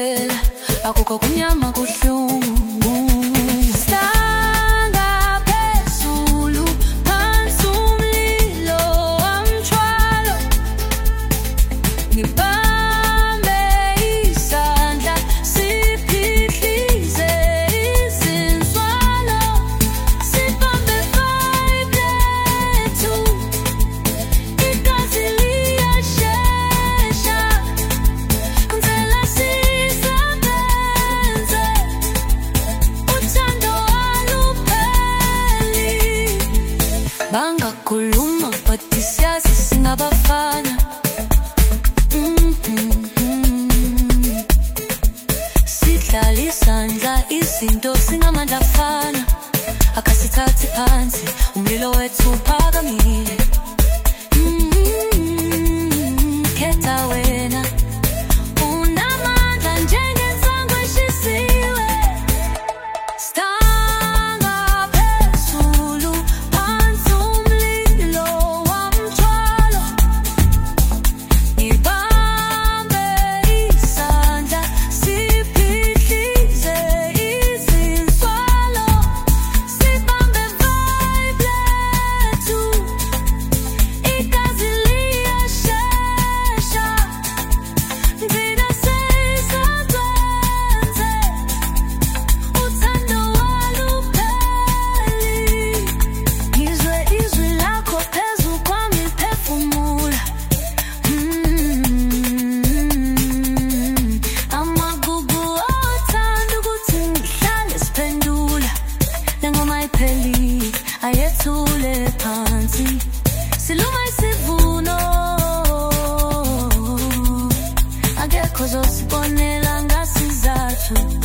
kuphela, akukho kunyama kuhlungu. Stanga phezulu phansi umlilo wamthwalo, ngibambe isandla siphihlize izinswalo, sibambe vibe lethu, igazi liyashesha, ngicela sisebenze, uthando alupheli. Bangakhuluma but siyazi singabafana. Sidlala isandla izinto singamandla afana, akasithathi phansi umlilo wethu uphakamile. Khetha wena, unamandla njengensango eshisiwe. Stanga phezulu phansi umlilo wamthwalo, ngibambe isandla siphihlize izinswalo, sibambe vibe lethu, igazi liyashesha, ngcina sisebenze, uthando alupheli. Ngizwe izwi lakho phezu kwami phefumula. Amagugu athanda ukuthi ngihlale siphendula, lengoma ayiphelile ayethule phansi, siluma isivuno, akekho ozosibonela ngasizathu.